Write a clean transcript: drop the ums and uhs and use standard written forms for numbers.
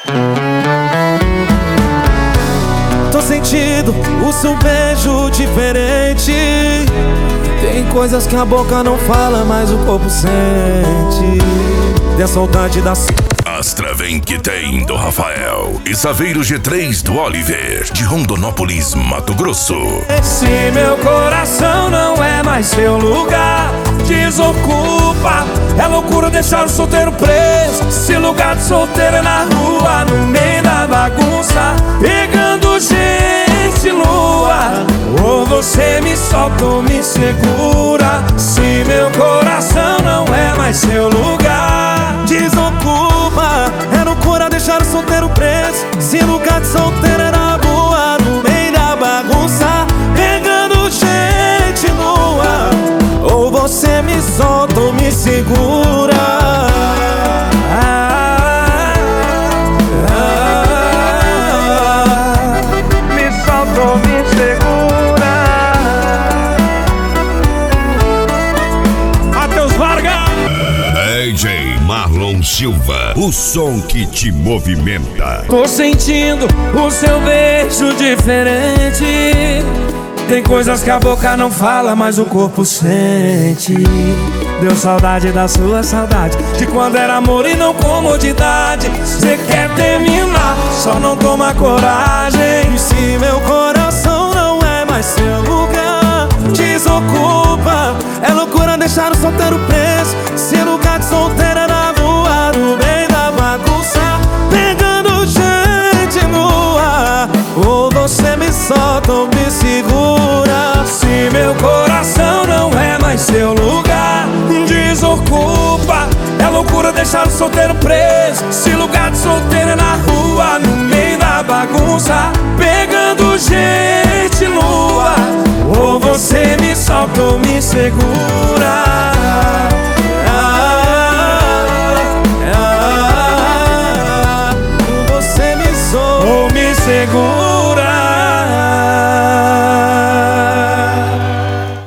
Tô sentindo o seu beijo diferente. Tem coisas que a boca não fala, mas o corpo sente. Tem a saudade da... Astra vem que tem do Rafael e Saveiro G3 do Oliver, de Rondonópolis, Mato Grosso. Se meu coração não é mais seu lugar, desocupa. É loucura deixar o solteiro preso. Se lugar de solteiro é na rua, no meio da bagunça, pegando gente nua. Ou você me solta ou me segura. Se meu coração não é mais seu lugar, desocupa. É loucura deixar o solteiro preso. Se lugar de solteiro é na rua, no meio da bagunça, pegando gente nua. Ou você me solta ou me segura. Me solta ou me segura. Matheus Vargas. DJ Marlon Silva, o som que te movimenta. Tô sentindo o seu beijo diferente. Tem coisas que a boca não fala, mas o corpo sente. Deu saudade da sua saudade, de quando era amor e não comodidade. Cê quer terminar, só não toma coragem. E se meu coração não é mais seu lugar, desocupa. É loucura deixar o solteiro preso. Se lugar de solteiro é na rua, no meio da bagunça, pegando gente nua. Ou você me solta ou me segura. Se meu coração não é mais seu lugar, desocupa. É loucura deixar o solteiro preso. Se lugar de solteiro é na rua, no meio da bagunça, pegando gente nua. Ou você me solta ou me segura. Ou você me solta ou me segura.